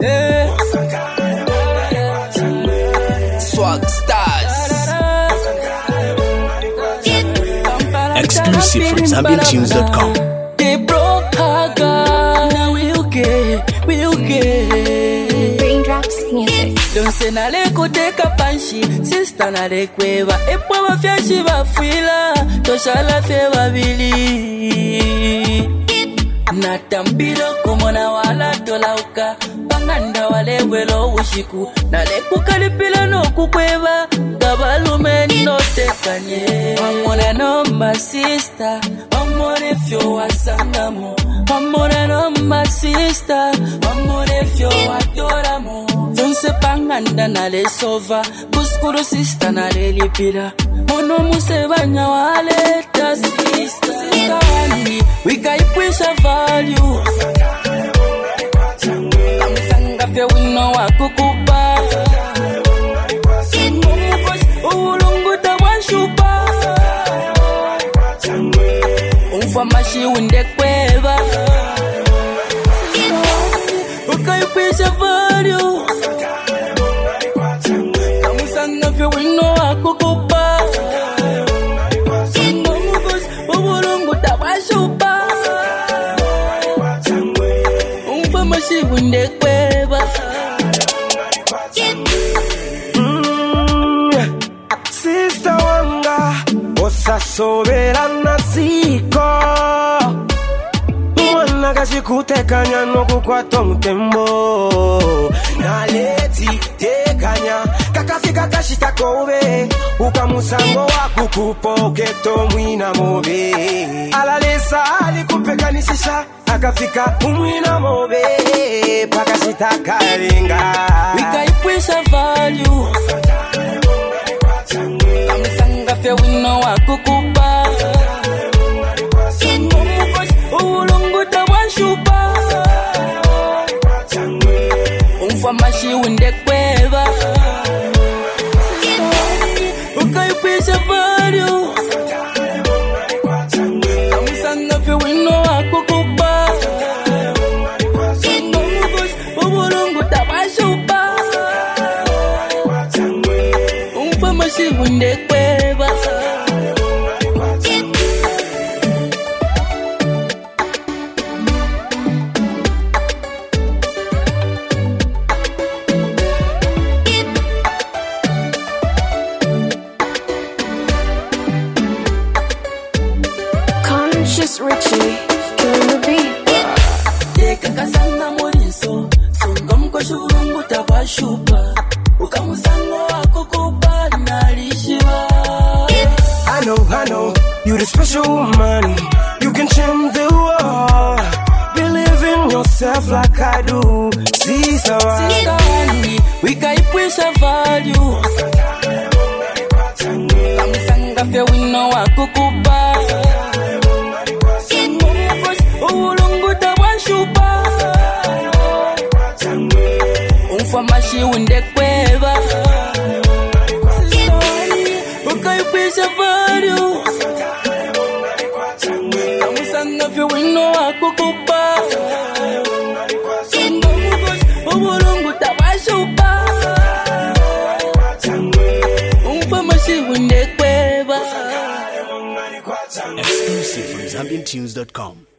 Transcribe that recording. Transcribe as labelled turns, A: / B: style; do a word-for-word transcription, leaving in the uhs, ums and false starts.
A: Eh. Swag Stars.
B: Exclusive from Zambian Tunes dot com.
A: They broke her girl. Now we okay, we okay.
C: Raindrops music.
A: Don't say na leko teka panshi, sister na lekweva. Epo wafyashi wafwila, toshala fe wabili. Natambiro kumona wala tolauka, panganda wale welo ushiku. Na leku kalipila no kukweva, gabalume no tekanye. Mamone no my sister, mamone fyo wasangamo. Mamone no my sister, mamone fyo adoramo. Fonse panganda na le sova, kuskuru sister na le lipila. Mono musebanya wale ta sister. Sister wani, we got push a value. Kamsanga fe wino wa kukupa. Ulungu da wanshupa. Umfamashi winde kweva. We got push a value. Kamsanga fe wino wa kukupa. Ulungu da wanshupa. Umfamashi winde kweva.
D: Sister wanga osasovera nasiko mwana kashikutekanya nokukwata mutembo naleti tekanya kakafika kashitakobe ukamusango wakukupoketo mwina mobe alalesa alikupekanisisha akafika umwina mobe pakashitakalenga
A: Wikaipwisha value Kamsanga fe wino wa kukupa. Ulungu da wanshupa. Umfamashi winde kweva. Wikaipwisha value Kamsanga fe wino wa kukupa. Ulungu da wanshupa. Umfamashi winde kweva.
C: Conscious Richie, killing the beat.
A: Teka kasanga moriso, sungam kwa shurungu tabashupa. Ukamusango wako kupana lishiwa.
D: I know, I know, you the special woman. You can change the world. Believe in yourself like I do. Sister,
A: Sister wani, wikaipwisha value. Kamsanga fe wino wa kukupa. Ulungu da wanshupa. Umfamashi winde kweva. Wikaipwisha value. Kamsanga fe wino wa kukupa. Ulungu da wanshupa. Umfamashi winde kweva.
B: Exclusive from Zambian Tunes dot com.